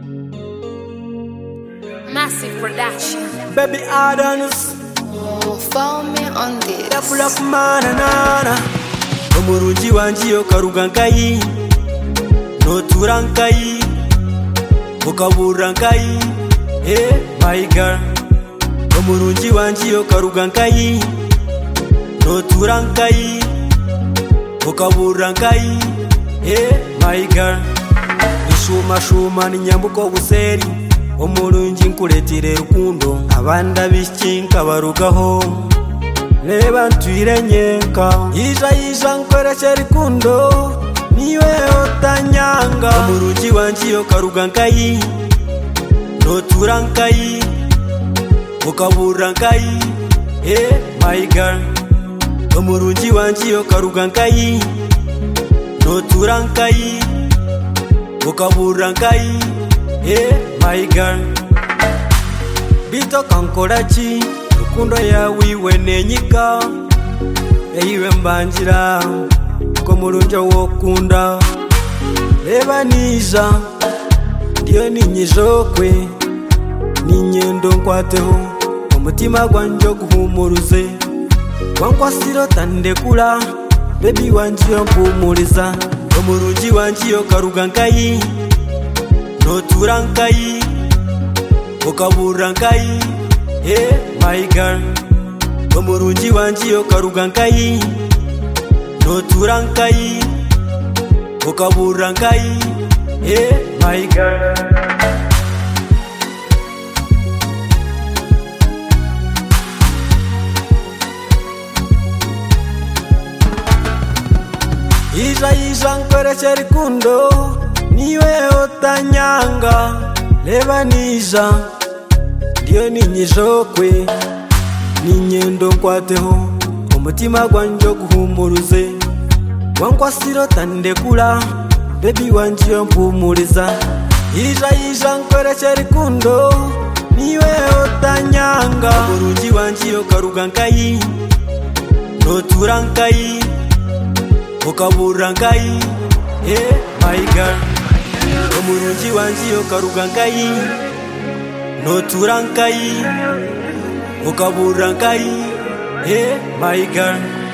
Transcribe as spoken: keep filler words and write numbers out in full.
Massive production. Baby Adams, Follow me on this. pull up mana nana. Omurungi wanjiyo karugankai, no turankai, ukaburankai. Hey, my girl. Omurungi wanjiyo karugankai, no turankai, ukaburankai. Hey, my girl. Ishuma shuma ni nyambuko buseri. Omurungi nkuletire rukundo abanda bichinka barugaho leba ntwire nyenka yija yija nkoresha rukundo niwe otanyanga. Omurungi wanjiyo karugankai, no turankai, ukaburankai. Hey, my girl. Omurungi wanjiyo karugankai, no turankai, ukaburankai. Hey, my girl. Bito kankorachi rukundo ya wiwe nenyika eiwe mbanjira ko murunjo wokunda leba niza ndiyo ninyijokwe ninyendo nkwateho umutima gwanjo guhumuruze wankwasiro tandekula baby wanjiyo mpumuriza. Omurungi wanjiyo karugankai, no turankai, ukaburankai. Hey, my girl. Omurungi wanjiyo karugankai, no turankai, ukaburankai. Hey, my girl. Ija ija nkoresha rukundo niwe otanyanga leba niza ndiyo ninyijokwe ninyendo nkwateho umutima gwanjo guhumuruze wankwasiro tandekula baby wanjiyo mpumuriza. Ija ija nkoresha rukundo niwe otanyanga. Omurungi wanjiyo karugankai, no turankai, ukaburankai. Hey, my girl. Omurungi wanjiyo karugankai, no turankai, ukaburankai. Hey, my girl.